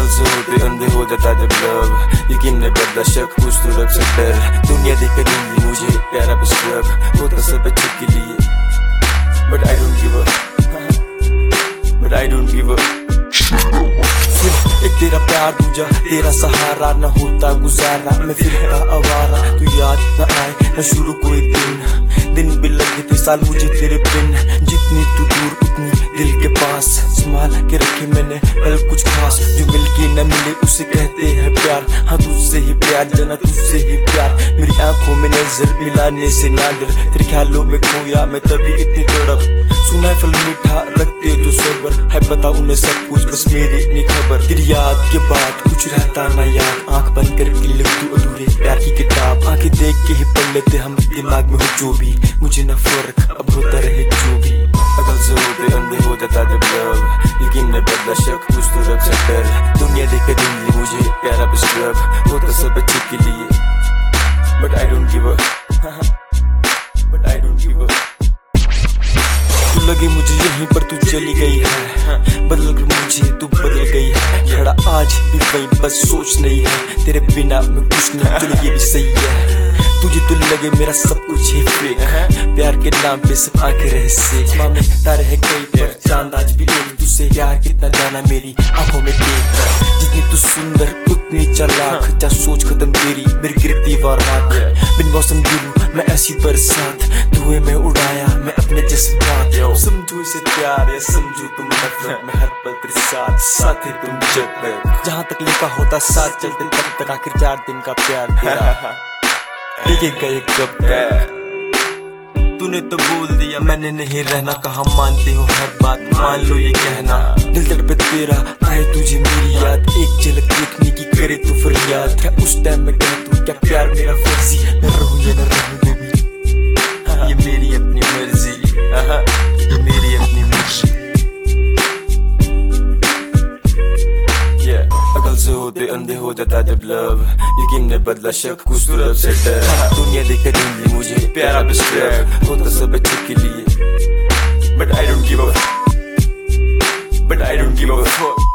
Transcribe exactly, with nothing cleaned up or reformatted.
अकल से होते अंधे हो जाता जब लव, यकीन ने बदला शक कुछ तो रख से डर। दुनिया देख कर दिल्ली मुझे प्यारा बस रब होता सब अच्छे के लिए, but I don't give up, but I don't give up. एक तेरा प्यार दूजा तेरा सहारा, न होता गुजारा मैं फिरता आवारा। तू याद न आए न शुरू कोई दिन, दिन भी लगे थे साल मुझे तेरे बिन। जितनी तू दूर उतनी दिल के पास, संभाल के रखे मैंने पल कुछ खास। जो मिलके न मिले उसे कहते हैं प्यार, हाँ तुझसे ही प्यार जना तुझसे ही प्यार। मेरी आंखों में नजर मिलाने से ना डर, तेरे ख्यालों में खोया मैं तभी इतनी तड़प। सुना है फल मीठा रखते जो सबर है, पता उन्हें सब कुछ बस मेरी इतनी खबर। तेरी याद के बाद कुछ रहता ना याद, आंख बंद करके लिख तू अधूरे प्यार की किताब। आंखें देख के ही पढ़ लेते हम, दिमाग में हो जो भी मुझे न फर्क अब होता रहे जो भी। अकल से होते अंधे हो जाता जब लव, यकीन ने बदला शक कुछ तो रख से डर। दुनिया देख के दिल्ली मुझे प्यारा बस रब होता सब अच्छे के लिए, but I don't give up, but I don't give up. तू लगी मुझे यहीं पर तू चली गई है, बदल कर मुझे तू बदल गई है। खड़ा आज भी वही बस सोच नहीं है, तेरे बिना मैं कुछ नहीं चलो ये भी सही है। तुझे तो लगे मेरा सब कुछ ही फेक, प्यार के नाम पे सब आके रहे से। माँ में तारे है कई पर चांद आज भी एक, तुझसे प्यार कितना जाना मेरी आंखों में देख। जितनी तू सुंदर उतनी चालाक, जा सोच खत्म तेरी मेरी गिरती वारदात। बिन मौसम गिरूं मैं ऐसी बरसात, धुएं में उड़ाया मैं अपने जज्बात। समझो इसे प्यार या समझो तुम नफरत, मैं हर पल तेरे साथ साथ है तुम जब तक। जहाँ तक लिखा होता साथ चलते तब तक, आखिर चार दिन का प्यार तेरा देखेगा ये कब तक। तूने तो बोल दिया मैंने नहीं रहना, कहा मानते हो हर बात मान लो ये कहना। दिल तड़पे तेरा आए तुझे मेरी याद, एक झलक देखने की करे तो फरियाद। क्या उस टाइम में कह तू क्या प्यार मेरा फर्जी, मैं रहूं या न रहूं बेबी ये मेरी अपनी मर्जी, ये मेरी अपनी मर्जी। अकल से होते अंधे हो जाता जब लव, यकीन ने बदला शक कुछ तो रब से डर। दुनिया देख कर दिल्ली मुझे प्यारा बस रब होता सब अच्छे के लिए, but I don't give up, but I don't give up.